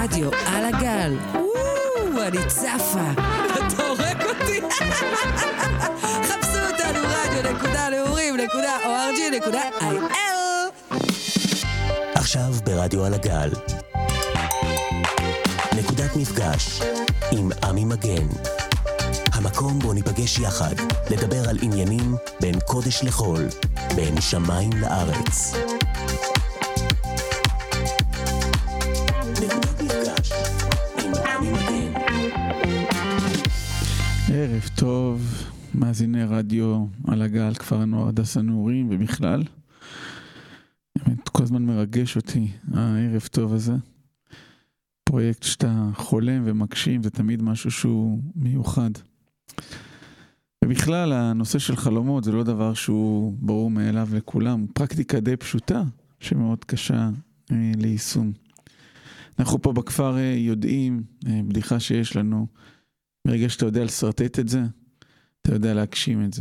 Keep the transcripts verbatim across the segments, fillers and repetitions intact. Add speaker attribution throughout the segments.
Speaker 1: רדיו על הגל. וואו, אני צפה. אתה הורג אותי. חפשו אותנו רדיו נקודה נעורים נקודה או אר ג'י נקודה איי אל.
Speaker 2: עכשיו ברדיו על הגל. נקודת מפגש עם עמי מגן. המקום בו ניפגש יחד לדבר על עניינים בין קודש לחול, בין שמיים לארץ. נקודת מפגש עם עמי מגן.
Speaker 3: ערב טוב, מאזיני רדיו על הגל, כפר הנוער הדס הנעורים ובכלל. באמת כל הזמן מרגש אותי הערב טוב הזה. פרויקט שאתה חולם ומקשים, זה תמיד משהו שהוא מיוחד. ובכלל, הנושא של חלומות זה לא דבר שהוא ברור מאליו לכולם. פרקטיקה די פשוטה, שמאוד קשה אה, ליישום. אנחנו פה בכפר אה, יודעים, אה, בדיחה שיש לנו, ברגע שאתה יודע לסרטט את זה, אתה יודע להגשים את זה.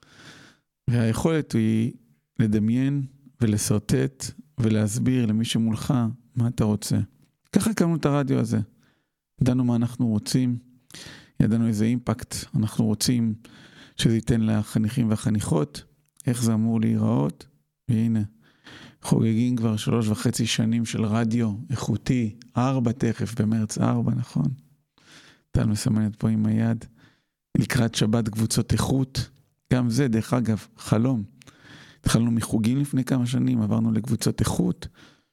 Speaker 3: והיכולת היא לדמיין ולסרטט ולהסביר למי שמולך מה אתה רוצה. ככה הקמנו את הרדיו הזה. ידענו מה אנחנו רוצים, ידענו איזה אימפקט אנחנו רוצים שזה ייתן לחניכים והחניכות, איך זה אמור להיראות, והנה, חוגגים כבר שלוש וחצי שנים של רדיו איכותי, ארבע תכף, במרץ ארבע, נכון? טל מסמנת פה עם היד, לקראת שבת קבוצות איכות, גם זה דרך אגב, חלום. התחלנו מחוגים לפני כמה שנים, עברנו לקבוצות איכות,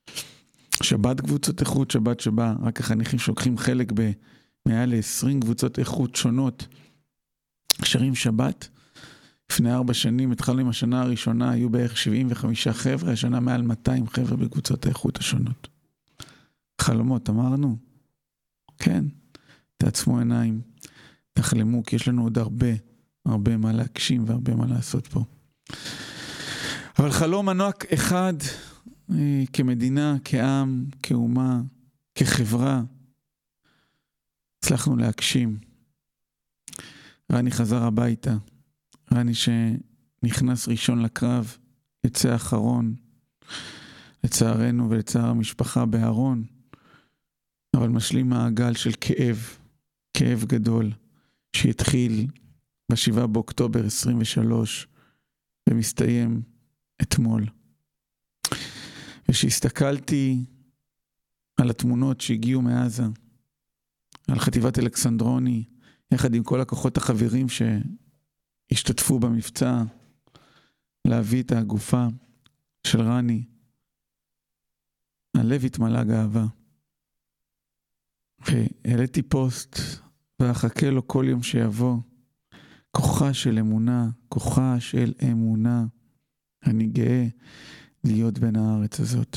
Speaker 3: שבת קבוצות איכות, שבת שבה רק החניכים שוקחים חלק במעל ל-עשרים קבוצות איכות שונות, שרים שבת. לפני ארבע שנים, התחלנו עם השנה הראשונה, היו בערך שבעים וחמישה חבר'ה, השנה מעל מאתיים חבר'ה בקבוצות האיכות השונות. חלומות, אמרנו? כן, תעצמו עיניים, תחלמו, כי יש לנו עוד הרבה, הרבה מה להגשים והרבה מה לעשות פה. אבל חלום ענק אחד, כמדינה, כעם, כאומה, כחברה, הצלחנו להגשים. רני חזר הביתה, רני שנכנס ראשון לקרב, יצא אחרון, לצערנו ולצער המשפחה בארון, אבל משלים מעגל של כאב, כאב גדול, שהתחיל בשבעה באוקטובר עשרים ושלוש, ומסתיים אתמול. ושהסתכלתי על התמונות שהגיעו מעזה, על חטיבת אלכסנדרוני, יחד עם כל הכוחות החברים שהשתתפו במבצע, להביא את הגופה של רני, הלב התמלא גאווה. והעליתי פוסט, ואחכה לו כל יום שיבוא, כוחה של אמונה, כוחה של אמונה, אני גאה להיות בין הארץ הזאת.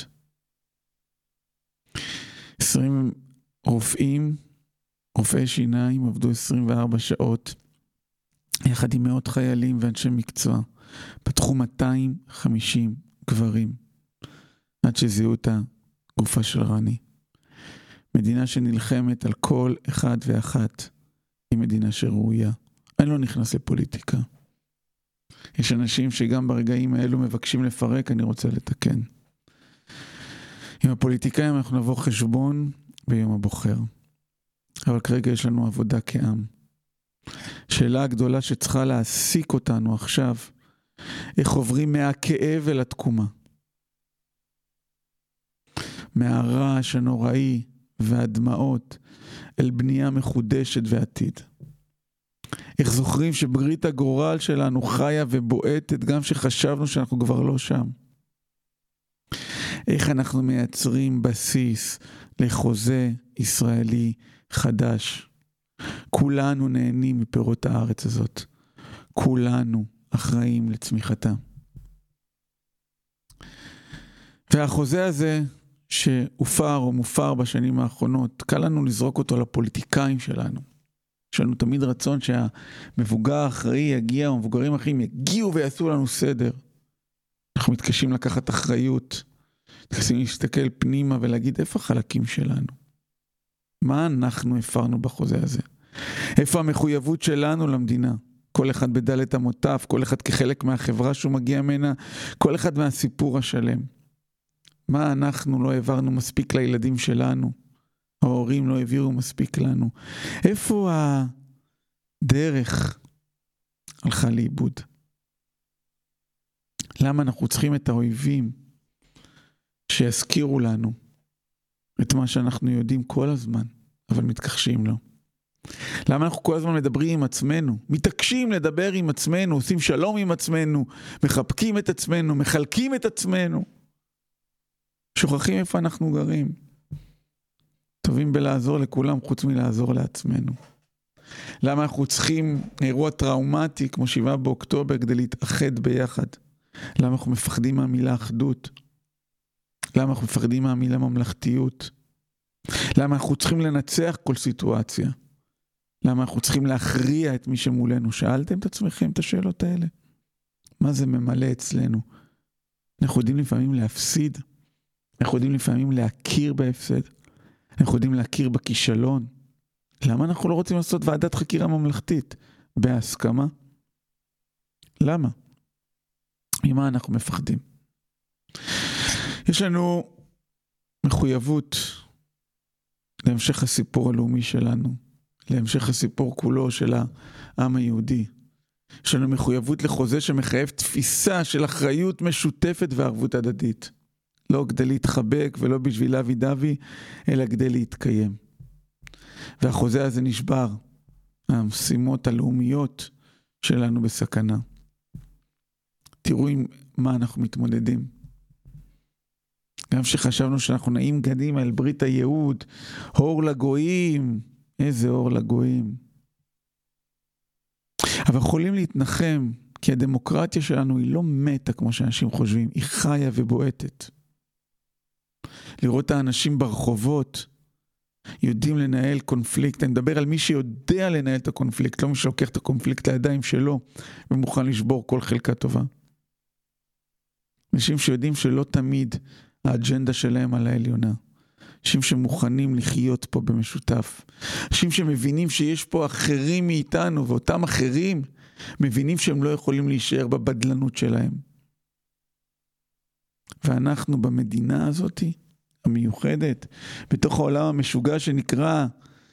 Speaker 3: עשרים רופאים, רופאי שיניים, עבדו עשרים וארבע שעות, יחד עם מאות חיילים ואנשי מקצוע, פתחו מאתיים וחמישים גברים, עד שזיהו את הגופה של רני. מדינה שנלחמת על כל אחד ואחת, היא מדינה שראויה. אני לא נכנס לפוליטיקה. יש אנשים שגם ברגעים האלו מבקשים לפרק, אני רוצה לתקן. עם הפוליטיקאים אנחנו נבוא חשבון ביום הבוחר. אבל כרגע יש לנו עבודה כעם. שאלה הגדולה שצריכה להעסיק אותנו עכשיו, איך עוברים מהכאב אל התקומה. מהרעש הנוראי והדמעות אל בנייה מחודשת ועתיד. איך זוכרים שברית הגורל שלנו חיה ובועטת גם שחשבנו שאנחנו כבר לא שם. איך אנחנו מייצרים בסיס לחוזה ישראלי חדש. כולנו נהנים מפירות הארץ הזאת. כולנו אחראים לצמיחתה. והחוזה הזה שהופר או מופר בשנים האחרונות, קל לנו לזרוק אותו לפוליטיקאים שלנו. יש לנו תמיד רצון שהמבוגר האחראי יגיע, או המבוגרים האחרים יגיעו ויעשו לנו סדר. אנחנו מתקשים לקחת אחריות, מתקשים להסתכל פנימה ולהגיד איפה החלקים שלנו. מה אנחנו הפרנו בחוזה הזה? איפה המחויבות שלנו למדינה? כל אחד בדלת המוטף, כל אחד כחלק מהחברה שהוא מגיע ממנה, כל אחד מהסיפור השלם. מה אנחנו לא העברנו מספיק לילדים שלנו? ההורים לא העבירו מספיק לנו. איפה הדרך הלכה לאיבוד? למה אנחנו צריכים את האויבים שיזכירו לנו את מה שאנחנו יודעים כל הזמן, אבל מתכחשים לו? למה אנחנו כל הזמן מדברים עם עצמנו, מתעקשים לדבר עם עצמנו, עושים שלום עם עצמנו, מחבקים את עצמנו, מחלקים את עצמנו, שוכחים איפה אנחנו גרים, טובים בלעזור לכולם חוץ מלעזור לעצמנו? למה אנחנו צריכים אירוע טראומטי כמו שבעה באוקטובר כדי להתאחד ביחד? למה אנחנו מפחדים מהמילה אחדות? למה אנחנו מפחדים מהמילה ממלכתיות? למה אנחנו צריכים לנצח כל סיטואציה? למה אנחנו צריכים להכריע את מי שמולנו? שאלתם את עצמכם את השאלות האלה? מה זה ממלא אצלנו? אנחנו יודעים לפעמים להפסיד, אנחנו יודעים לפעמים להכיר בהפסד, אנחנו יודעים להכיר בכישלון. למה אנחנו לא רוצים לעשות ועדת חקירה ממלכתית? בהסכמה? למה? ממה אנחנו מפחדים? יש לנו מחויבות להמשך הסיפור הלאומי שלנו, להמשך הסיפור כולו של העם היהודי. יש לנו מחויבות לחוזה שמחייב תפיסה של אחריות משותפת וערבות הדדית. לא כדי להתחבק ולא בשביל אבי דבי, אלא כדי להתקיים. והחוזה הזה נשבר. המשימות הלאומיות שלנו בסכנה. תראו עם מה אנחנו מתמודדים. גם שחשבנו שאנחנו נעים קדימה אל ברית הייעוד, אור לגויים, איזה אור לגויים. אבל יכולים להתנחם, כי הדמוקרטיה שלנו היא לא מתה כמו שאנשים חושבים, היא חיה ובועטת. לראות את האנשים ברחובות, יודעים לנהל קונפליקט. אני מדבר על מי שיודע לנהל את הקונפליקט, לא מי שלוקח את הקונפליקט לידיים שלו, ומוכן לשבור כל חלקה טובה. אנשים שיודעים שלא תמיד האג'נדה שלהם על העליונה. אנשים שמוכנים לחיות פה במשותף. אנשים שמבינים שיש פה אחרים מאיתנו, ואותם אחרים מבינים שהם לא יכולים להישאר בבדלנות שלהם. ואנחנו במדינה הזאת, המיוחדת, בתוך העולם המשוגע שנקרא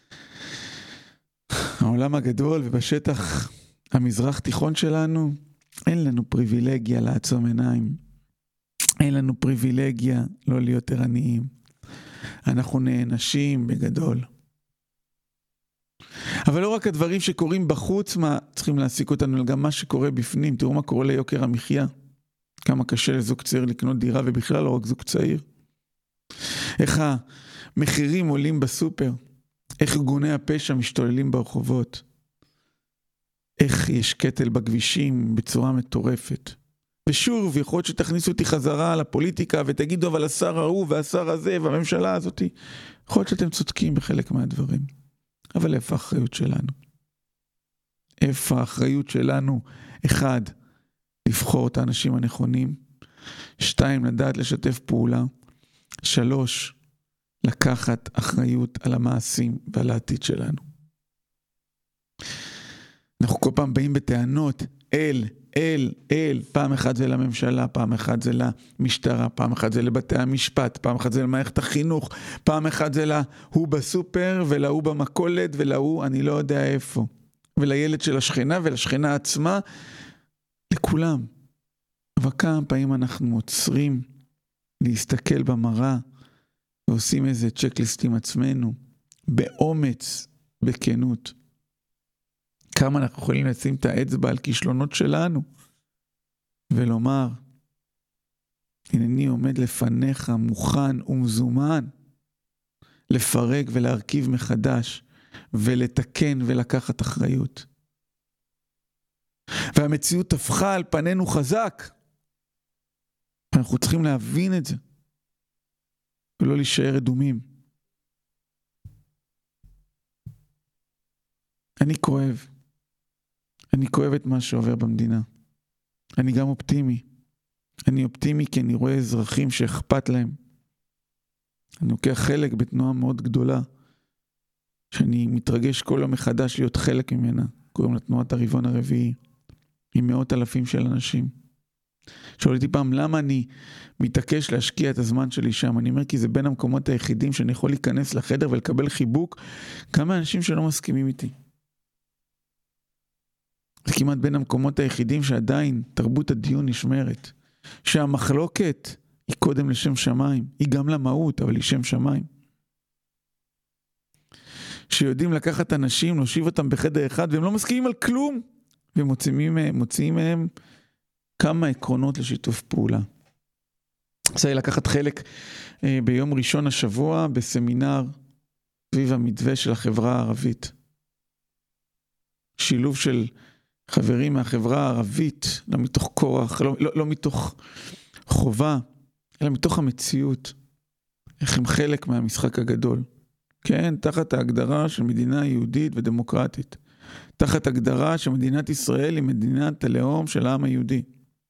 Speaker 3: העולם הגדול, ובשטח המזרח תיכון שלנו, אין לנו פריבילגיה לעצום עיניים. אין לנו פריבילגיה לא להיות ערניים. אנחנו נענשים בגדול. אבל לא רק הדברים שקורים בחוץ, מה צריכים להסיק אותנו, אלא גם מה שקורה בפנים. תראו מה קורה ליוקר המחיה. כמה קשה לזוג צעיר לקנות דירה, ובכלל לא רק זוג צעיר. איך המחירים עולים בסופר. איך ארגוני הפשע משתוללים ברחובות. איך יש קטל בכבישים בצורה מטורפת. ושוב, יכול להיות שתכניסו אותי חזרה לפוליטיקה ותגידו, אבל השר ההוא והשר הזה והממשלה הזאת, יכול להיות שאתם צודקים בחלק מהדברים. אבל איפה האחריות שלנו? איפה האחריות שלנו? אחד, לבחור את האנשים הנכונים. שתיים, לדעת לשתף פעולה. שלוש, לקחת אחריות על המעשים ועל העתיד שלנו. אנחנו כל פעם באים בטענות אל, אל, אל, פעם אחת זה לממשלה, פעם אחת זה למשטרה, פעם אחת זה לבתי המשפט, פעם אחת זה למערכת החינוך, פעם אחת זה להוא בסופר ולהוא במכולת ולהוא אני לא יודע איפה. ולילד של השכנה ולשכנה עצמה, לכולם. אבל כמה פעמים אנחנו עוצרים להסתכל במראה ועושים איזה צ'קליסט עם עצמנו, באומץ, בכנות. כמה אנחנו יכולים לשים את האצבע על כישלונות שלנו, ולומר, הנני עומד לפניך מוכן ומזומן, לפרק ולהרכיב מחדש, ולתקן ולקחת אחריות. והמציאות הפכה על פנינו חזק. אנחנו צריכים להבין את זה, ולא להישאר אדומים. אני כואב. אני כואב את מה שעובר במדינה. אני גם אופטימי. אני אופטימי כי אני רואה אזרחים שאכפת להם. אני לוקח חלק בתנועה מאוד גדולה, שאני מתרגש כל יום מחדש להיות חלק ממנה. קוראים לתנועת הרבעון הרביעי, עם מאות אלפים של אנשים. שואל אותי פעם, למה אני מתעקש להשקיע את הזמן שלי שם? אני אומר, כי זה בין המקומות היחידים שאני יכול להיכנס לחדר ולקבל חיבוק כמה אנשים שלא מסכימים איתי. זה כמעט בין המקומות היחידים שעדיין תרבות הדיון נשמרת. שהמחלוקת היא קודם לשם שמיים. היא גם למהות, אבל היא שם שמיים. שיודעים לקחת אנשים, להושיב אותם בחדר אחד, והם לא מסכימים על כלום. ומוציאים מוציאים מהם כמה עקרונות לשיתוף פעולה. יצא לי לקחת חלק אה, ביום ראשון השבוע בסמינר סביב המתווה של החברה הערבית. שילוב של חברים מהחברה הערבית, לא מתוך כורח, לא, לא, לא מתוך חובה, אלא מתוך המציאות. איך הם חלק מהמשחק הגדול. כן, תחת ההגדרה של מדינה יהודית ודמוקרטית. תחת הגדרה שמדינת ישראל היא מדינת הלאום של העם היהודי.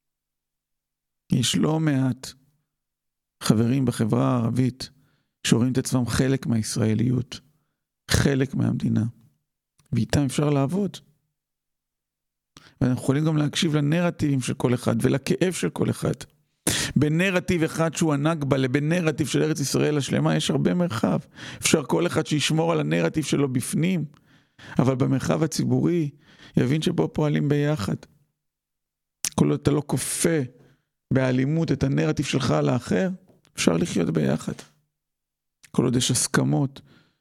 Speaker 3: יש לא מעט חברים בחברה הערבית שרואים את עצמם חלק מהישראליות, חלק מהמדינה, ואיתם אפשר לעבוד. ואנחנו יכולים גם להקשיב לנרטיבים של כל אחד ולכאב של כל אחד. בין נרטיב אחד שהוא הנגבה לבין נרטיב של ארץ ישראל השלמה יש הרבה מרחב. אפשר כל אחד שישמור על הנרטיב שלו בפנים, אבל במרחב הציבורי יבין שפה פועלים ביחד. כל עוד אתה לא כופה באלימות את הנרטיב שלך על האחר, אפשר לחיות ביחד. כל עוד יש הסכמות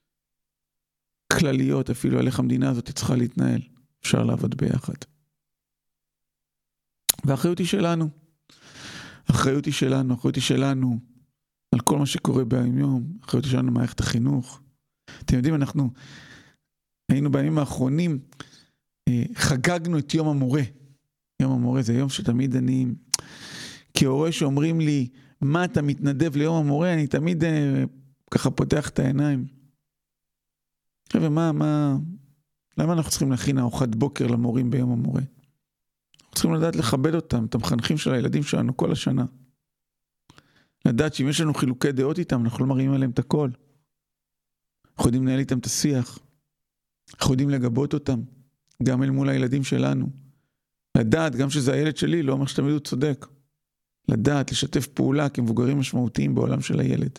Speaker 3: כלליות אפילו על איך המדינה הזאת צריכה להתנהל, אפשר לעבוד ביחד. והאחריות היא שלנו. האחריות היא שלנו, האחריות היא שלנו על כל מה שקורה ביום יום, האחריות היא שלנו במערכת החינוך. אתם יודעים, אנחנו היינו בימים האחרונים, חגגנו את יום המורה. יום המורה זה יום שתמיד אני, כהורה שאומרים לי, מה אתה מתנדב ליום המורה, אני תמיד ככה פותח את העיניים. ומה, מה, למה אנחנו צריכים להכין ארוחת בוקר למורים ביום המורה? אנחנו צריכים לדעת לכבד אותם, את המחנכים של הילדים שלנו כל השנה. לדעת שאם יש לנו חילוקי דעות איתם, אנחנו לא מראים עליהם את הכל. אנחנו יודעים לנהל איתם את השיח. אנחנו יודעים לגבות אותם, גם אל מול הילדים שלנו. לדעת, גם שזה הילד שלי, לא אומר שתמיד הוא צודק. לדעת, לשתף פעולה כמבוגרים משמעותיים בעולם של הילד.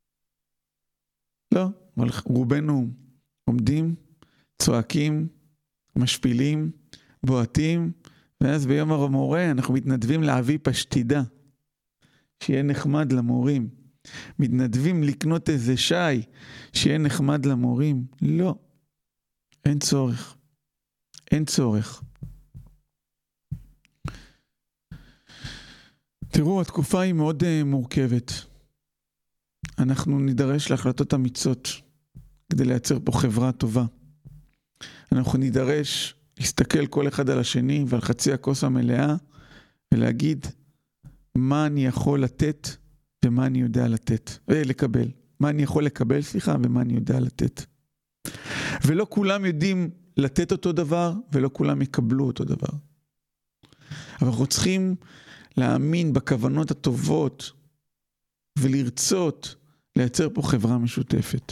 Speaker 3: לא, אבל רובנו עומדים, צועקים, משפילים, בועטים, ואז ביום המורה אנחנו מתנדבים להביא פשטידה, שיהיה נחמד למורים. מתנדבים לקנות איזה שי, שיהיה נחמד למורים. לא, אין צורך. אין צורך. תראו, התקופה היא מאוד uh, מורכבת. אנחנו נידרש להחלטות אמיצות כדי לייצר פה חברה טובה. אנחנו נידרש להסתכל כל אחד על השני ועל חצי הכוס המלאה ולהגיד מה אני יכול לתת ומה אני יודע לתת, אה, לקבל. מה אני יכול לקבל, סליחה, ומה אני יודע לתת. ולא כולם יודעים לתת אותו דבר ולא כולם יקבלו אותו דבר. אבל אנחנו צריכים להאמין בכוונות הטובות ולרצות לייצר פה חברה משותפת.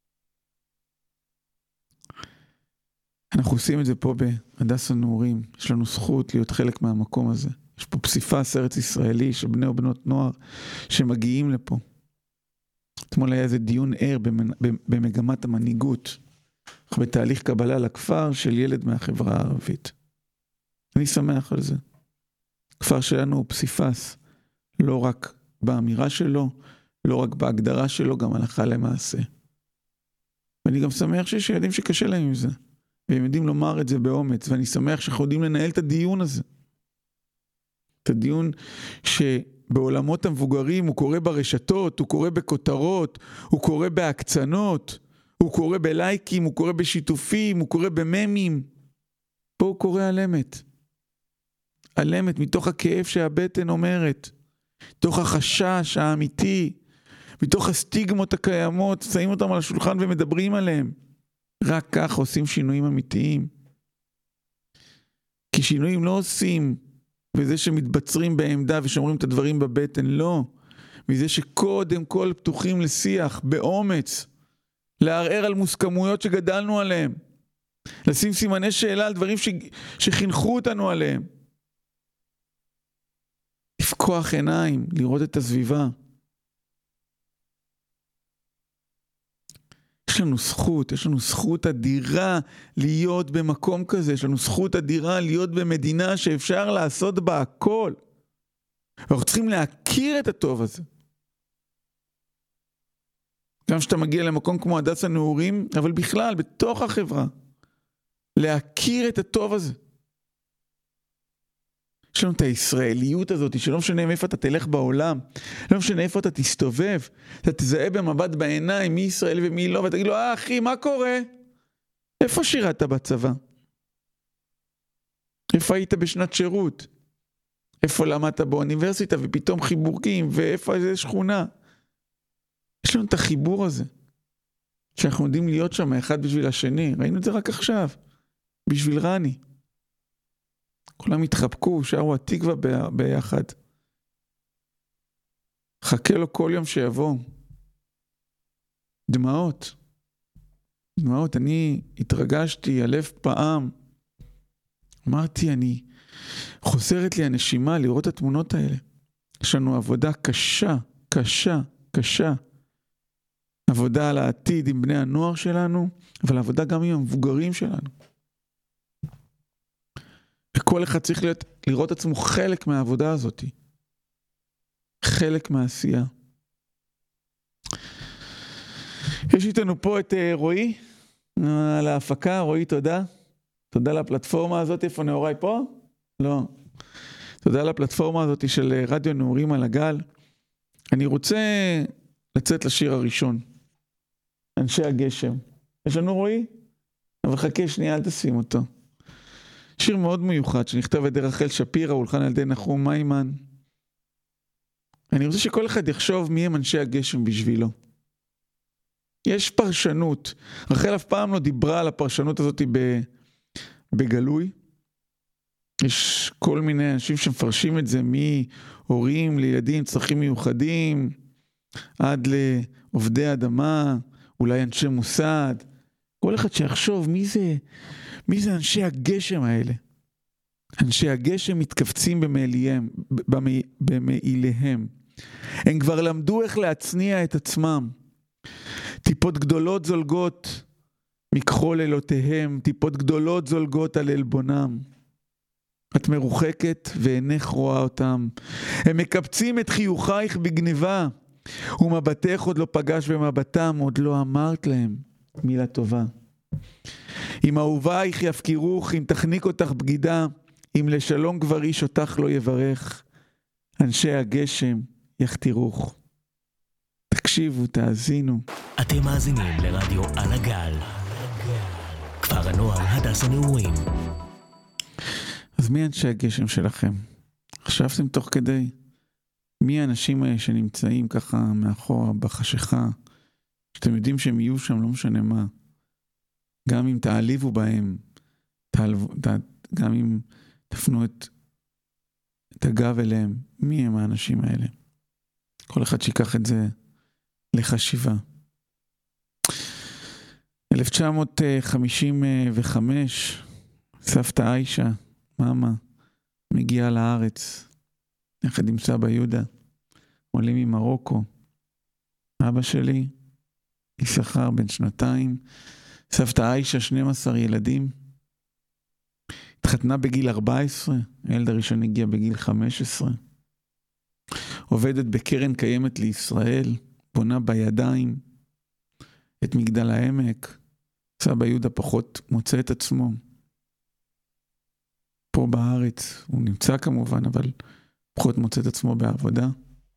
Speaker 3: אנחנו עושים את זה פה בהדסה נעורים. יש לנו זכות להיות חלק מהמקום הזה. יש פה פסיפס ארץ ישראלי של בני ובנות נוער שמגיעים לפה. אתמול היה איזה דיון ער במגמת המנהיגות. אנחנו בתהליך קבלה לכפר של ילד מהחברה הערבית. אני שמח על זה. הכפר שלנו הוא פסיפס, לא רק באמירה שלו, לא רק בהגדרה שלו, גם הלכה למעשה. ואני גם שמח שיש ילדים שקשה להם עם זה. והם יודעים לומר את זה באומץ, ואני שמח שאנחנו יודעים לנהל את הדיון הזה. את הדיון שבעולמות המבוגרים הוא קורה ברשתות, הוא קורה בכותרות, הוא קורה בהקצנות, הוא קורה בלייקים, הוא קורה בשיתופים, הוא קורה בממים. פה הוא קורה על אמת. על אמת, מתוך הכאב שהבטן אומרת, מתוך החשש האמיתי, מתוך הסטיגמות הקיימות, שמים אותם על השולחן ומדברים עליהם. רק כך עושים שינויים אמיתיים. כי שינויים לא עושים בזה שמתבצרים בעמדה ושומרים את הדברים בבטן, לא. מזה שקודם כל פתוחים לשיח, באומץ, לערער על מוסכמויות שגדלנו עליהם, לשים סימני שאלה על דברים ש... שחינכו אותנו עליהם. לפקוח עיניים, לראות את הסביבה. יש לנו זכות, יש לנו זכות אדירה להיות במקום כזה, יש לנו זכות אדירה להיות במדינה שאפשר לעשות בה הכל. אנחנו צריכים להכיר את הטוב הזה. גם שאתה מגיע למקום כמו הדס הנעורים, אבל בכלל, בתוך החברה, להכיר את הטוב הזה. יש לנו את הישראליות הזאת, שלא משנה מאיפה אתה תלך בעולם, לא משנה איפה אתה תסתובב, אתה תזהה במבט בעיניים מי ישראל ומי לא, ותגיד לו, אה אחי, מה קורה? איפה שירת בצבא? איפה היית בשנת שירות? איפה למדת באוניברסיטה ופתאום חיבורים, ואיפה איזה שכונה? יש לנו את החיבור הזה, שאנחנו יודעים להיות שם אחד בשביל השני. ראינו את זה רק עכשיו, בשביל רני. כולם התחבקו, שרו התקווה ב- ביחד. חכה לו כל יום שיבוא. דמעות. דמעות. אני התרגשתי, הלב פעם. אמרתי, אני חוזרת לי הנשימה לראות את התמונות האלה. יש לנו עבודה קשה, קשה, קשה. עבודה על העתיד עם בני הנוער שלנו, אבל עבודה גם עם המבוגרים שלנו. וכל אחד צריך להיות, לראות עצמו חלק מהעבודה הזאת. חלק מהעשייה. יש איתנו פה את רועי, על ההפקה. רועי, תודה. תודה לפלטפורמה הזאת. איפה נאורי פה? לא. תודה לפלטפורמה הזאת של רדיו נעורים על הגל. אני רוצה לצאת לשיר הראשון. אנשי הגשם. יש לנו רועי? אבל חכה שנייה, אל תשים אותו. שיר מאוד מיוחד שנכתב על ידי רחל שפירא, הולחן על ידי נחום מיימן. אני רוצה שכל אחד יחשוב מי הם אנשי הגשם בשבילו. יש פרשנות. רחל אף פעם לא דיברה על הפרשנות הזאת בגלוי. יש כל מיני אנשים שמפרשים את זה מהורים לילדים צרכים מיוחדים, עד לעובדי אדמה, אולי אנשי מוסד. כל אחד שיחשוב מי זה, מי זה אנשי הגשם האלה. אנשי הגשם מתכווצים במעיליהם, במעיליהם. הם כבר למדו איך להצניע את עצמם. טיפות גדולות זולגות מכחול לילותיהם, טיפות גדולות זולגות על אלבונם. את מרוחקת ואינך רואה אותם. הם מקבצים את חיוכייך בגניבה, ומבטך עוד לא פגש במבטם, עוד לא אמרת להם מילה טובה. אם אהובייך יפקירוך, אם תחניק אותך בגידה, אם לשלום כבר איש אותך לא יברך, אנשי הגשם יחתירוך. תקשיבו, תאזינו.
Speaker 2: אתם מאזינים לרדיו על הגל. כפר הנוער הדס הנעורים.
Speaker 3: אז מי אנשי הגשם שלכם? חשבתם תוך כדי? מי האנשים האלה שנמצאים ככה מאחורה בחשיכה, שאתם יודעים שהם יהיו שם, לא משנה מה. גם אם תעליבו בהם, תעלבו, ת, גם אם תפנו את, את הגב אליהם, מי הם האנשים האלה? כל אחד שיקח את זה לחשיבה. אלף תשע מאות חמישים וחמש, סבתא עיישה, מאמה, מגיעה לארץ, יחד עם סבא יהודה, עולים ממרוקו. אבא שלי, יששכר בן שנתיים, סבתא עיישה, שנים עשר ילדים, התחתנה בגיל ארבע עשרה, הילד הראשון הגיע בגיל חמש עשרה, עובדת בקרן קיימת לישראל, בונה בידיים את מגדל העמק. סבא יהודה פחות מוצא את עצמו פה בארץ, הוא נמצא כמובן, אבל פחות מוצא את עצמו בעבודה.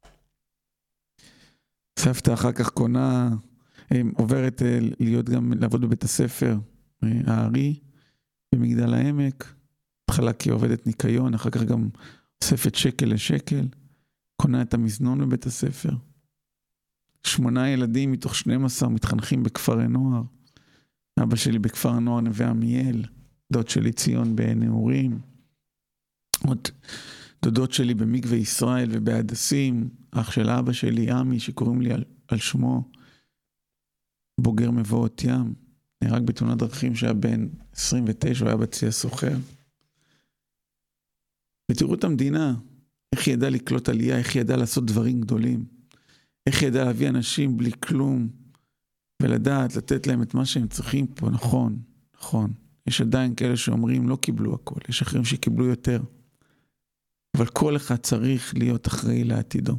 Speaker 3: סבתא אחר כך קונה, עוברת להיות גם לעבוד בבית הספר הארי במגדל העמק, התחלה כעובדת ניקיון, אחר כך גם אוספת שקל לשקל, קונה את המזנון בבית הספר. שמונה ילדים מתוך שנים עשר מתחנכים בכפרי נוער. אבא שלי בכפר הנוער נווה עמיאל, דוד שלי ציון בנעורים, עוד דודות שלי במקווה ישראל ובהדסים, אח של אבא שלי עמי שקוראים לי על, על שמו, בוגר מבואות ים, נהרג בתאונת דרכים שהיה בן עשרים ותשע, הוא היה בצי הסוחר. ותראו את המדינה, איך היא ידעה לקלוט עלייה, איך היא ידעה לעשות דברים גדולים, איך היא ידעה להביא אנשים בלי כלום, ולדעת, לתת להם את מה שהם צריכים פה, נכון, נכון. יש עדיין כאלה שאומרים, לא קיבלו הכל, יש אחרים שקיבלו יותר. אבל כל אחד צריך להיות אחראי לעתידו.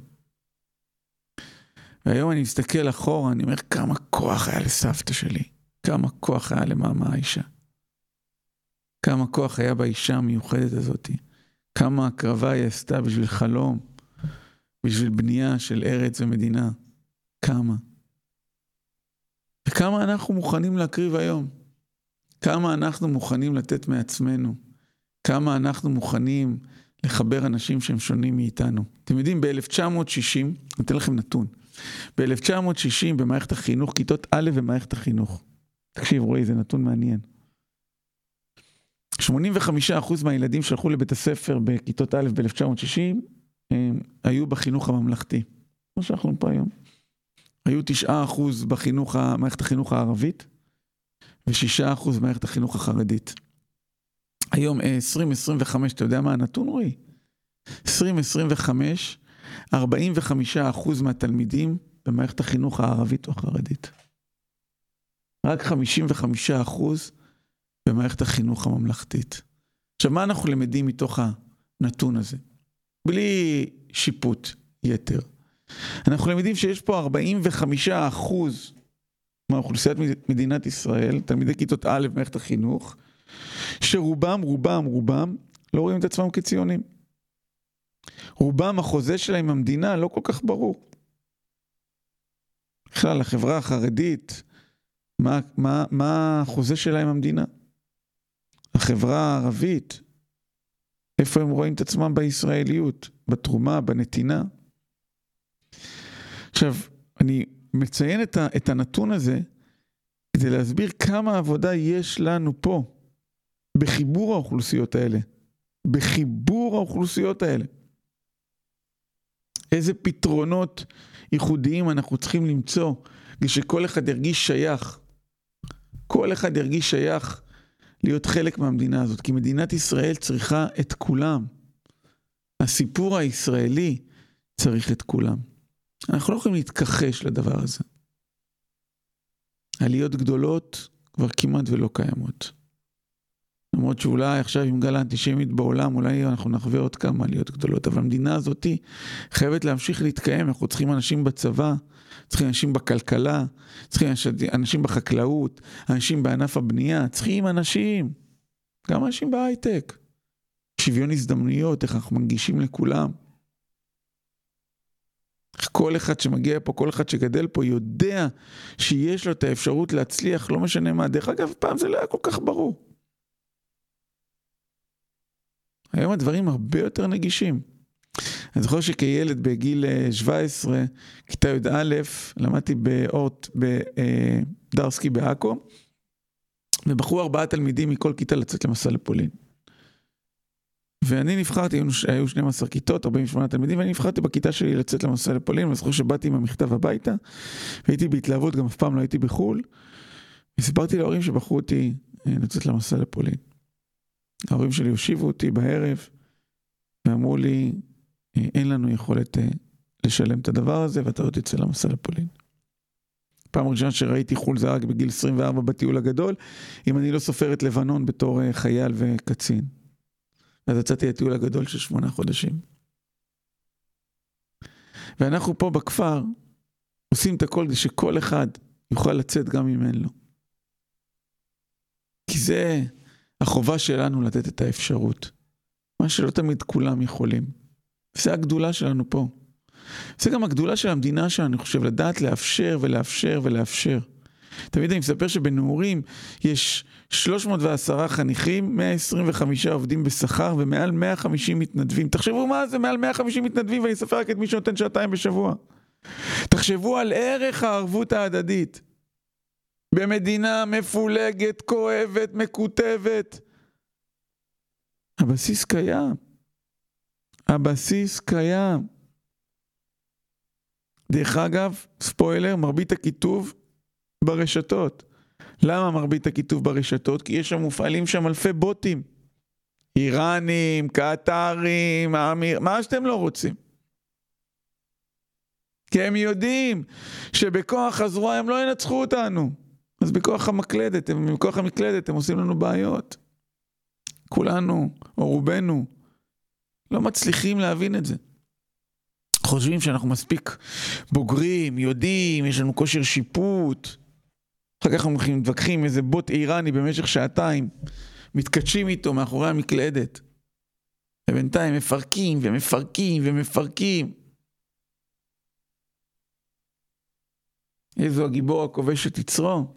Speaker 3: והיום אני מסתכל אחורה, אני אומר, כמה כוח היה לסבתא שלי, כמה כוח היה למאמה האישה. כמה כוח היה באישה המיוחדת הזאת, כמה הקרבה היא עשתה בשביל חלום, בשביל בנייה של ארץ ומדינה, כמה. וכמה אנחנו מוכנים להקריב היום, כמה אנחנו מוכנים לתת מעצמנו, כמה אנחנו מוכנים לחבר אנשים שהם שונים מאיתנו. אתם יודעים, ב-אלף תשע מאות שישים, אני אתן לכם נתון, ב-אלף תשע מאות שישים במערכת החינוך, כיתות א' במערכת החינוך, תקשיב רואי, זה נתון מעניין. שמונים וחמישה אחוז מהילדים שהלכו לבית הספר בכיתות א' ב-אלף תשע מאות שישים, הם היו בחינוך הממלכתי. מה שאנחנו פה היום. היו תשעה אחוז בחינוך, מערכת החינוך הערבית, ושישה אחוז במערכת החינוך החרדית. היום עשרים עשרים וחמש, אתה יודע מה הנתון רואי? עשרים עשרים וחמש, ארבעים וחמישה אחוז מהתלמידים במערכת החינוך הערבית או החרדית. רק חמישים וחמישה אחוז במערכת החינוך הממלכתית. עכשיו, מה אנחנו למדים מתוך הנתון הזה? בלי שיפוט יתר. אנחנו למדים שיש פה ארבעים וחמישה אחוז מהאוכלוסיית מדינת ישראל, תלמידי כיתות א' במערכת החינוך, שרובם, רובם, רובם, לא רואים את עצמם כציונים. רובם, החוזה שלהם עם המדינה לא כל כך ברור. בכלל, החברה החרדית, מה, מה, מה החוזה שלהם עם המדינה? החברה הערבית, איפה הם רואים את עצמם בישראליות, בתרומה, בנתינה. עכשיו, אני מציין את, ה, את הנתון הזה, כדי להסביר כמה עבודה יש לנו פה, בחיבור האוכלוסיות האלה. בחיבור האוכלוסיות האלה. איזה פתרונות ייחודיים אנחנו צריכים למצוא, כשכל אחד ירגיש שייך. כל אחד ירגיש שייך להיות חלק מהמדינה הזאת, כי מדינת ישראל צריכה את כולם. הסיפור הישראלי צריך את כולם. אנחנו לא יכולים להתכחש לדבר הזה. עליות גדולות כבר כמעט ולא קיימות. למרות שאולי עכשיו עם גל האנטישמית בעולם, אולי אנחנו נחווה עוד כמה עליות גדולות, אבל המדינה הזאת חייבת להמשיך להתקיים. אנחנו צריכים אנשים בצבא, צריכים אנשים בכלכלה, צריכים אנשים בחקלאות, אנשים בענף הבנייה, צריכים אנשים, גם אנשים בהייטק. שוויון הזדמנויות, איך אנחנו מנגישים לכולם. כל אחד שמגיע פה, כל אחד שגדל פה, יודע שיש לו את האפשרות להצליח, לא משנה מה. דרך אגב, פעם זה לא היה כל כך ברור. היום הדברים הרבה יותר נגישים. אני זוכר שכילד בגיל שבע עשרה, כיתה י"א, למדתי באורט בדרסקי בעכו, ובחרו ארבעה תלמידים מכל כיתה לצאת למסע לפולין. ואני נבחרתי, היו שנים עשר כיתות, ארבעים ושמונה תלמידים, ואני נבחרתי בכיתה שלי לצאת למסע לפולין, ואני זוכר שבאתי עם המכתב הביתה, והייתי בהתלהבות, גם אף פעם לא הייתי בחול, וסיפרתי להורים שבחרו אותי לצאת למסע לפולין. ההורים שלי הושיבו אותי בערב, ואמרו לי, אין לנו יכולת לשלם את הדבר הזה, ואתה עוד יצא למסע לפולין. פעם ראשונה שראיתי חול זה רק בגיל עשרים וארבע בטיול הגדול, אם אני לא סופר את לבנון בתור חייל וקצין. אז יצאתי לטיול הגדול של שמונה חודשים. ואנחנו פה בכפר, עושים את הכל כדי שכל אחד יוכל לצאת גם אם אין לו. כי זה החובה שלנו לתת את האפשרות. מה שלא תמיד כולם יכולים. זה הגדולה שלנו פה. זה גם הגדולה של המדינה שלנו, אני חושב, לדעת לאפשר ולאפשר ולאפשר. תמיד אני מספר שבנעורים יש שלוש מאות ועשרה חניכים, מאה עשרים וחמישה עובדים בשכר ומעל מאה וחמישים מתנדבים. תחשבו מה זה מעל מאה וחמישים מתנדבים, ואני אספר רק את מי שנותן שעתיים בשבוע. תחשבו על ערך הערבות ההדדית. במדינה מפולגת, כואבת, מקוטבת. הבסיס קיים. הבסיס קיים. דרך אגב, ספוילר, מרבית הכיתוב ברשתות. למה מרבית הכיתוב ברשתות? כי יש שם מופעלים שם אלפי בוטים. איראנים, קטרים, אמיר, מה שאתם לא רוצים. כי הם יודעים שבכוח הזרוע הם לא ינצחו אותנו. אז בכוח המקלדת, הם, בכוח המקלדת הם עושים לנו בעיות. כולנו, או רובנו, לא מצליחים להבין את זה. חושבים שאנחנו מספיק בוגרים, יודעים, יש לנו כושר שיפוט. אחר כך אנחנו מתווכחים איזה בוט איראני במשך שעתיים, מתקדשים איתו מאחורי המקלדת. ובינתיים מפרקים ומפרקים ומפרקים. איזו הגיבור הכובש את יצרו.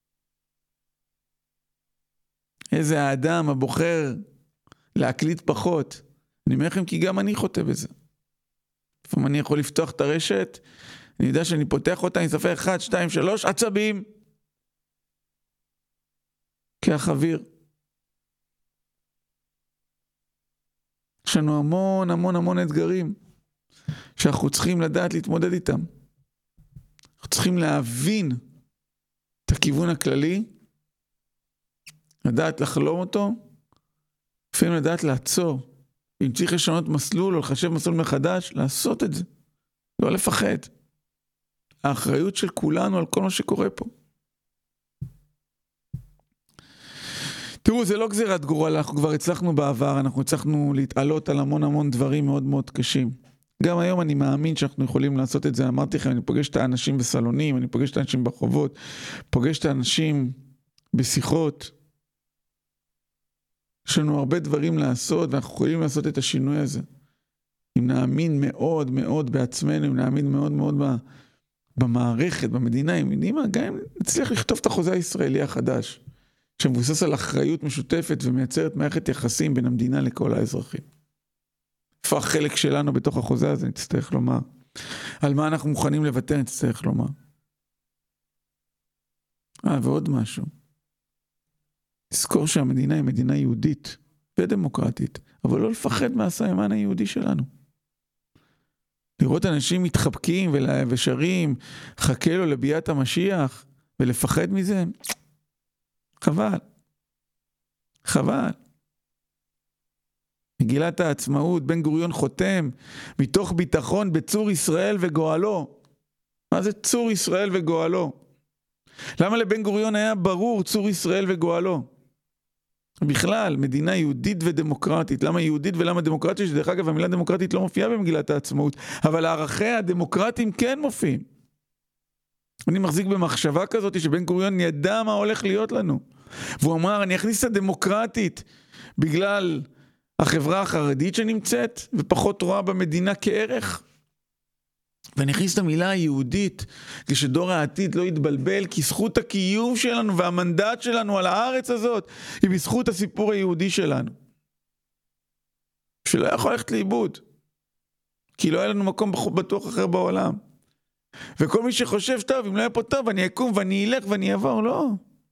Speaker 3: איזה האדם הבוחר להקליט פחות. אני אומר לכם כי גם אני חוטא בזה. לפעמים אני יכול לפתוח את הרשת, אני יודע שאני פותח אותה, אני סופר אחד, שתיים, שלוש, עצבים. כחביר. יש לנו המון המון המון אתגרים, שאנחנו צריכים לדעת להתמודד איתם. אנחנו צריכים להבין את הכיוון הכללי, לדעת לחלום אותו, לפעמים לדעת לעצור. אם צריך לשנות מסלול או לחשב מסלול מחדש, לעשות את זה. לא לפחד. האחריות של כולנו על כל מה שקורה פה. תראו, זה לא גזירת גורל, אנחנו כבר הצלחנו בעבר, אנחנו הצלחנו להתעלות על המון המון דברים מאוד מאוד קשים. גם היום אני מאמין שאנחנו יכולים לעשות את זה. אמרתי לכם, אני פוגש את האנשים בסלונים, אני פוגש את האנשים ברחובות, פוגש את האנשים בשיחות. יש לנו הרבה דברים לעשות, ואנחנו יכולים לעשות את השינוי הזה. אם נאמין מאוד מאוד בעצמנו, אם נאמין מאוד מאוד במערכת, במדינה, אם נאמין, גם אם נצליח לכתוב את החוזה הישראלי החדש, שמבוסס על אחריות משותפת ומייצרת מערכת יחסים בין המדינה לכל האזרחים. איפה החלק שלנו בתוך החוזה הזה, נצטרך לומר. על מה אנחנו מוכנים לוותר, נצטרך לומר. אה, ועוד משהו. תזכור שהמדינה היא מדינה יהודית ודמוקרטית, אבל לא לפחד מהסממן היהודי שלנו. לראות אנשים מתחבקים ושרים, חכה לו לביאת המשיח, ולפחד מזה, חבל. חבל. מגילת העצמאות, בן גוריון חותם, מתוך ביטחון בצור ישראל וגואלו. מה זה צור ישראל וגואלו? למה לבן גוריון היה ברור צור ישראל וגואלו? בכלל, מדינה יהודית ודמוקרטית. למה יהודית ולמה דמוקרטית? שדרך אגב, המילה דמוקרטית לא מופיעה במגילת העצמאות, אבל הערכיה הדמוקרטיים כן מופיעים. אני מחזיק במחשבה כזאת שבן גוריון ידע מה הולך להיות לנו. והוא אמר, אני אכניס את הדמוקרטית בגלל החברה החרדית שנמצאת, ופחות רואה במדינה כערך. ואני אכניס את המילה היהודית, כשדור העתיד לא יתבלבל, כי זכות הקיום שלנו והמנדט שלנו על הארץ הזאת, היא בזכות הסיפור היהודי שלנו. שלא יכול ללכת לאיבוד. כי לא היה לנו מקום בטוח אחר בעולם. וכל מי שחושב, טוב, אם לא יהיה פה טוב, אני אקום ואני אלך ואני אעבור, לא.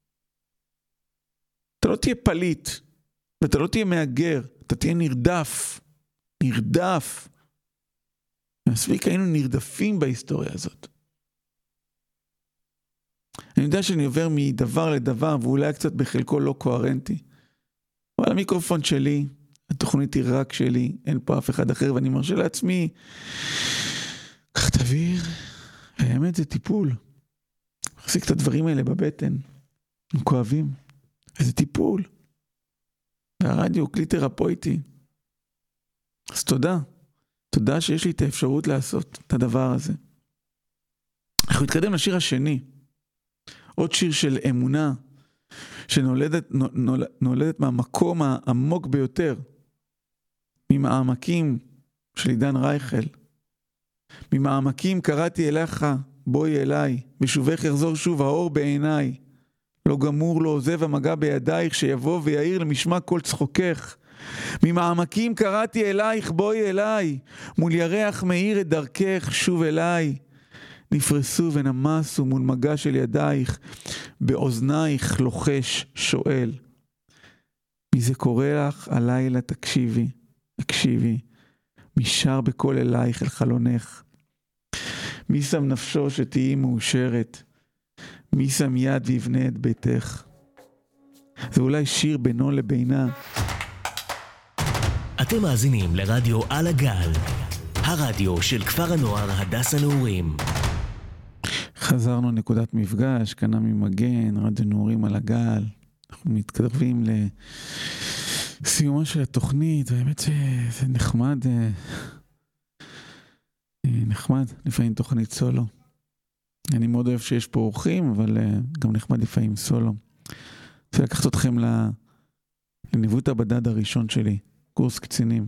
Speaker 3: אתה לא תהיה פליט, ואתה לא תהיה מאגר, אתה תהיה נרדף. נרדף. מספיק היינו נרדפים בהיסטוריה הזאת. אני יודע שאני עובר מדבר לדבר, ואולי קצת בחלקו לא קוהרנטי. אבל המיקרופון שלי, התוכנית היא רק שלי, אין פה אף אחד אחר, ואני מרשה לעצמי, קח תביר, האמת זה טיפול. מחזיק את הדברים האלה בבטן, הם כואבים. איזה טיפול. והרדיו כלי תרפויטי. אז תודה. תודה שיש לי את האפשרות לעשות את הדבר הזה. אנחנו נתקדם לשיר השני. עוד שיר של אמונה, שנולדת נולד, נולדת מהמקום העמוק ביותר, ממעמקים של עידן רייכל. ממעמקים קראתי אליך, בואי אליי, בשובך יחזור שוב האור בעיניי. לא גמור, לא עוזב המגע בידייך, שיבוא ויעיר למשמע כל צחוקך. ממעמקים קראתי אלייך, בואי אליי, מול ירח מאיר את דרכך, שוב אליי. נפרסו ונמסו מול מגע של ידייך, באוזנייך לוחש שואל. מי זה קורא לך? הלילה תקשיבי, תקשיבי, מישר בכל אלייך אל חלונך. מי שם נפשו שתהי מאושרת? מי שם יד ויבנה את ביתך? זה אולי שיר בינו לבינה.
Speaker 2: אתם מאזינים לרדיו על הגל, הרדיו של כפר הנוער הדס הנעורים.
Speaker 3: חזרנו נקודת מפגש, כאן עמי מגן, רדיו נעורים על הגל. אנחנו מתקרבים לסיומה של התוכנית, והאמת שזה נחמד, נחמד, לפעמים תוכנית סולו. אני מאוד אוהב שיש פה אורחים, אבל גם נחמד לפעמים סולו. רוצה לקחת אתכם לניווט הבדד הראשון שלי, קורס קצינים.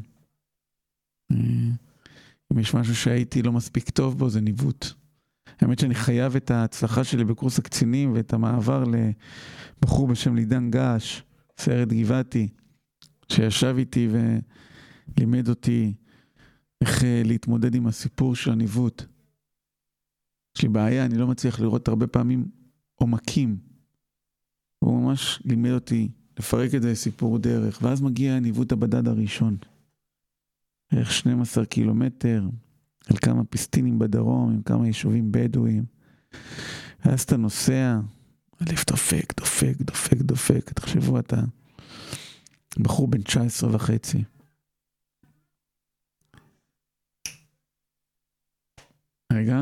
Speaker 3: אם יש משהו שהייתי לא מספיק טוב בו, זה ניווט. האמת שאני חייב את ההצלחה שלי בקורס הקצינים ואת המעבר לבחור בשם לידן געש, סיירת גבעתי, שישב איתי ולימד אותי איך להתמודד עם הסיפור של הניווט. יש לי בעיה, אני לא מצליח לראות הרבה פעמים עומקים. הוא ממש לימד אותי לפרק את זה לסיפור דרך, ואז מגיע הניווט הבדד הראשון. בערך שנים עשר קילומטר, על כמה פיסטינים בדרום, עם כמה יישובים בדואים. ואז אתה נוסע, הלב דופק, דופק, דופק, דופק. תחשבו, אתה בחור בן תשע עשרה וחצי. רגע.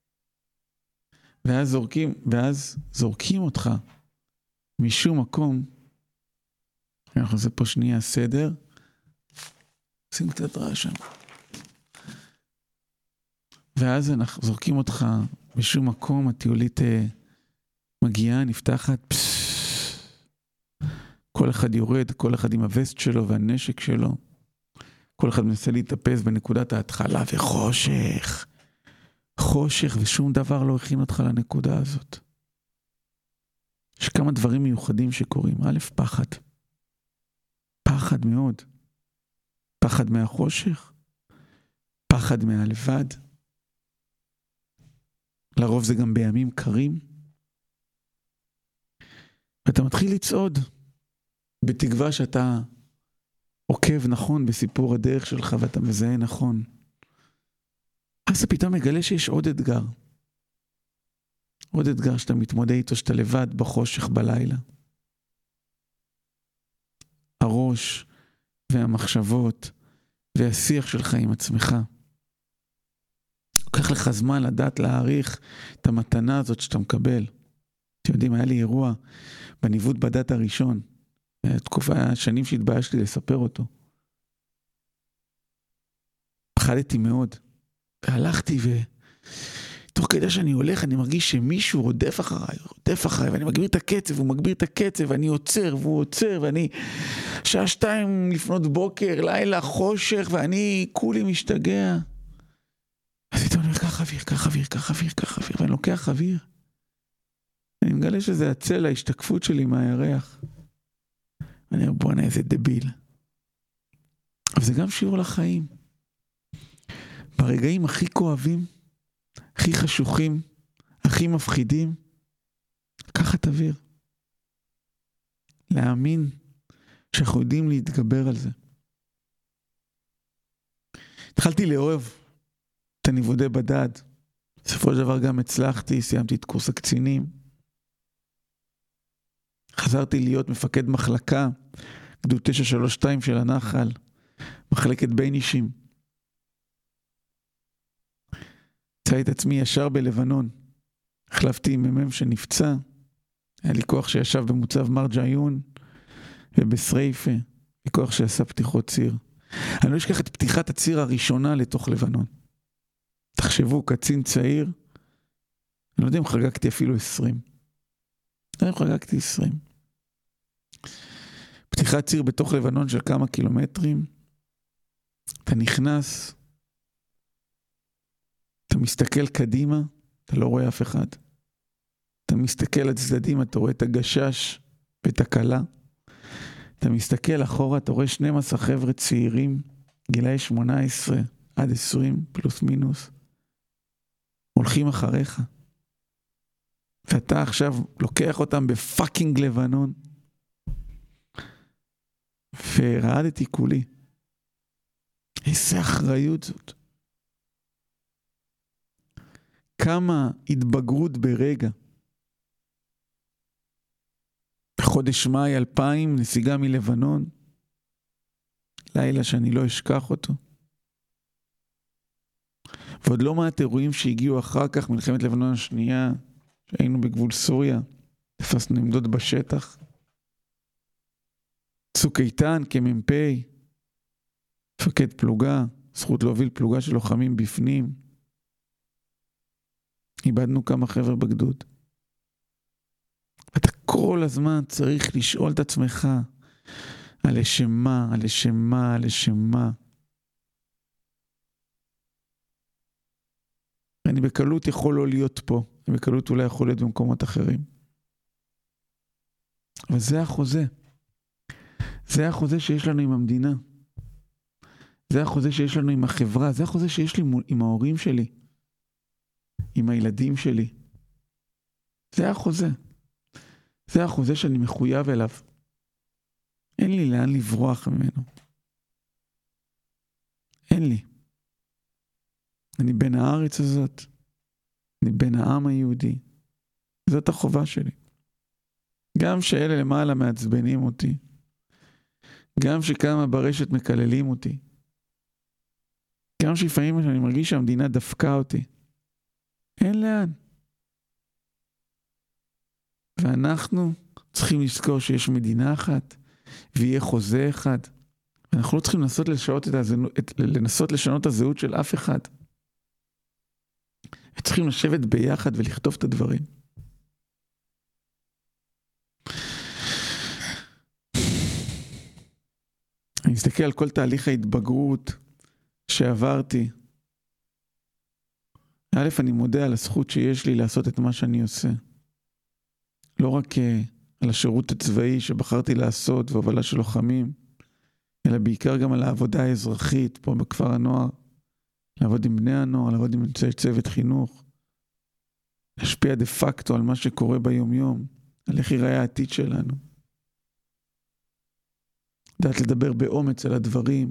Speaker 3: ואז זורקים, ואז זורקים אותך משום מקום. אנחנו עושה פה שנייה סדר. שים קצת רעש שם. ואז אנחנו זורקים אותך משום מקום, הטיולית מגיעה, נפתחת, פסס. כל אחד יורד, כל אחד עם הווסט שלו והנשק שלו. כל אחד מנסה להתאפס בנקודת ההתחלה, וחושך. חושך, ושום דבר לא הכין אותך לנקודה הזאת. יש כמה דברים מיוחדים שקורים. א', פחד. פחד מאוד. פחד מהחושך. פחד מהלבד. לרוב זה גם בימים קרים. ואתה מתחיל לצעוד בתקווה שאתה עוקב נכון בסיפור הדרך שלך ואתה מזהה נכון. אז אתה פתאום מגלה שיש עוד אתגר. עוד אתגר שאתה מתמודד איתו, שאתה לבד בחושך בלילה. הראש והמחשבות והשיח שלך עם עצמך. לוקח לך זמן לדעת להעריך את המתנה הזאת שאתה מקבל. אתם יודעים, היה לי אירוע בניווט בדת הראשון. תקופה, שנים שהתביישתי לספר אותו. פחדתי מאוד. והלכתי ותוך כדי שאני הולך אני מרגיש שמישהו רודף אחריי, רודף אחריי, ואני מגביר את הקצב, הוא מגביר את הקצב, ואני עוצר, והוא עוצר, ואני שעה שתיים לפנות בוקר, לילה, חושך, ואני כולי משתגע. אז איתו אני אומר, קח אוויר, קח אוויר, קח אוויר, קח אוויר, ואני לוקח אוויר. אני מגלה שזה הצל, ההשתקפות שלי מהירח. ואני אומר, בוא'נה, איזה דביל. אבל זה גם שיעור לחיים. ברגעים הכי כואבים, הכי חשוכים, הכי מפחידים, לקחת אוויר. להאמין שאנחנו יודעים להתגבר על זה. התחלתי לאהוב את הניוודי בדד. בסופו של דבר גם הצלחתי, סיימתי את קורס הקצינים. חזרתי להיות מפקד מחלקה, גדוד תשע שלוש שתיים של הנחל, מחלקת בין אישים. מצאתי את עצמי ישר בלבנון. החלפתי עם ממם שנפצע. היה לי כוח שישב במוצב מרג'יון ובשריפה. לי כוח שעשה פתיחות ציר. אני לא אשכח את פתיחת הציר הראשונה לתוך לבנון. תחשבו, קצין צעיר. אני לא יודע אם חגגתי אפילו עשרים. לא יודע אם חגגתי עשרים. פתיחת ציר בתוך לבנון של כמה קילומטרים. אתה נכנס, אתה מסתכל קדימה, אתה לא רואה אף אחד. אתה מסתכל על צדדים, אתה רואה את הגשש ואת הקלה. אתה מסתכל אחורה, אתה רואה שנים עשר חבר'ה צעירים, גילאי שמונה עשרה עד עשרים, פלוס מינוס. הולכים אחריך. ואתה עכשיו לוקח אותם בפאקינג לבנון. ורעדתי כולי. איזה אחריות זאת. כמה התבגרות ברגע. בחודש מאי אלפיים, נסיגה מלבנון, לילה שאני לא אשכח אותו. ועוד לא מעט אירועים שהגיעו אחר כך, מלחמת לבנון השנייה, שהיינו בגבול סוריה, תפסנו עמדות בשטח. צוק איתן כמ"פ, מפקד פלוגה, זכות להוביל פלוגה של לוחמים בפנים. איבדנו כמה חבר'ה בגדוד. אתה כל הזמן צריך לשאול את עצמך על לשמה, על לשמה, על לשמה. אני בקלות יכול לא להיות פה, אני בקלות אולי יכול להיות במקומות אחרים. אבל זה החוזה. זה החוזה שיש לנו עם המדינה. זה החוזה שיש לנו עם החברה. זה החוזה שיש לי עם ההורים שלי. עם הילדים שלי. זה החוזה. זה החוזה שאני מחויב אליו. אין לי לאן לברוח ממנו. אין לי. אני בן הארץ הזאת. אני בן העם היהודי. זאת החובה שלי. גם שאלה למעלה מעצבנים אותי. גם שכמה ברשת מקללים אותי. גם שלפעמים אני מרגיש שהמדינה דפקה אותי. אין לאן. ואנחנו צריכים לזכור שיש מדינה אחת, ויהיה חוזה אחד. אנחנו לא צריכים לנסות לשנות את, הזנו, את, לנסות לשנות את הזהות של אף אחד. צריכים לשבת ביחד ולכתוב את הדברים. אני מסתכל על כל תהליך ההתבגרות שעברתי. א', אני מודה על הזכות שיש לי לעשות את מה שאני עושה. לא רק על השירות הצבאי שבחרתי לעשות והובלה של לוחמים, אלא בעיקר גם על העבודה האזרחית פה בכפר הנוער. לעבוד עם בני הנוער, לעבוד עם צוות חינוך. להשפיע דה פקטו על מה שקורה ביום יום, על איך ייראה העתיד שלנו. לדעת לדבר באומץ על הדברים.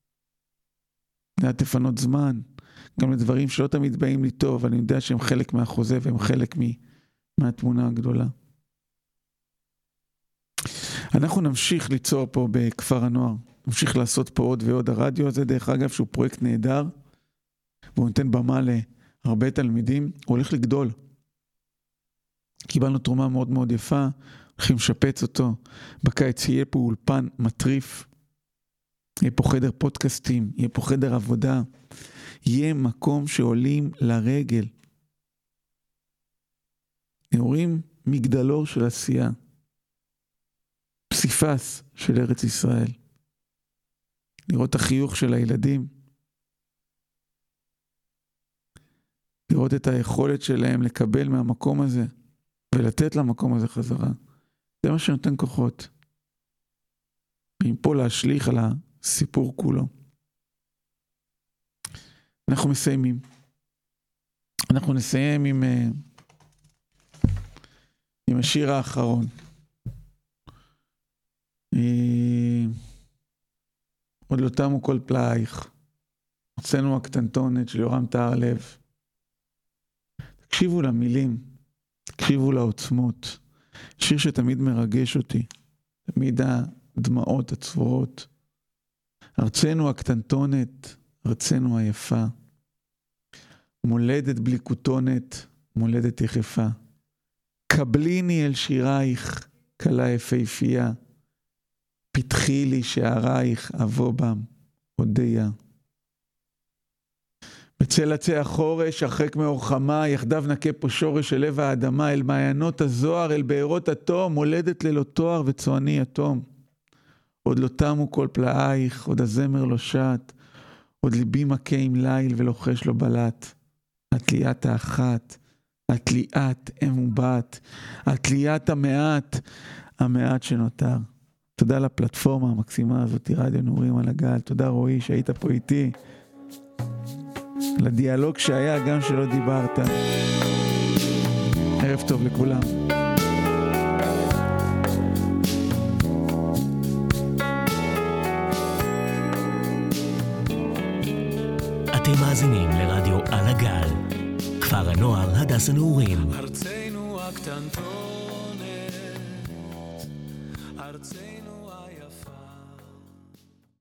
Speaker 3: לדעת לפנות זמן, גם לדברים שלא תמיד באים לי טוב, אבל אני יודע שהם חלק מהחוזה והם חלק מהתמונה הגדולה. אנחנו נמשיך ליצור פה בכפר הנוער, נמשיך לעשות פה עוד ועוד. הרדיו הזה, דרך אגב, שהוא פרויקט נהדר, והוא נותן במה להרבה תלמידים, הוא הולך לגדול. קיבלנו תרומה מאוד מאוד יפה, הולכים לשפץ אותו. בקיץ יהיה פה אולפן מטריף, יהיה פה חדר פודקאסטים, יהיה פה חדר עבודה, יהיה מקום שעולים לרגל. נראים מגדלור של עשייה, פסיפס של ארץ ישראל. לראות החיוך של הילדים, לראות את היכולת שלהם לקבל מהמקום הזה, ולתת למקום הזה חזרה. זה מה שנותן כוחות. ומפה להשליך על הסיפור כולו. אנחנו מסיימים. אנחנו נסיים עם, עם השיר האחרון. עוד לא תמו כל פלאייך. הוצאנו הקטנטונת של יורם טהרלב. תקשיבו למילים, תקשיבו לעוצמות. שיר שתמיד מרגש אותי. תמיד הדמעות הצבורות. ארצנו הקטנטונת, ארצנו היפה. מולדת בלי כותונת, מולדת יחפה. קבליני אל שירייך, כלה יפהפייה. פתחי לי שערייך, אבוא בם, הודיה. בצל עצי החורש, הרחק מאור חמה, יחדיו נקה פה שורש אל לב האדמה, אל מעיינות הזוהר, אל בארות התום, מולדת ללא תואר וצועני יתום. עוד לא תמו כל פלאייך, עוד הזמר לא שט, עוד ליבי מכה עם ליל ולוחש לו בלט. את ליאת האחת, את ליאת אם ובת, את ליאת המעט, המעט שנותר. תודה לפלטפורמה המקסימה הזאת, רדיו נעורים על הגל. תודה רועי שהיית פה איתי. לדיאלוג שהיה גם שלא דיברת. ערב טוב לכולם.
Speaker 2: אתם מאזינים לרדיו על הגל. כפר הנוער הדס הנעורים.
Speaker 4: ארצנו הקטנטונת, ארצנו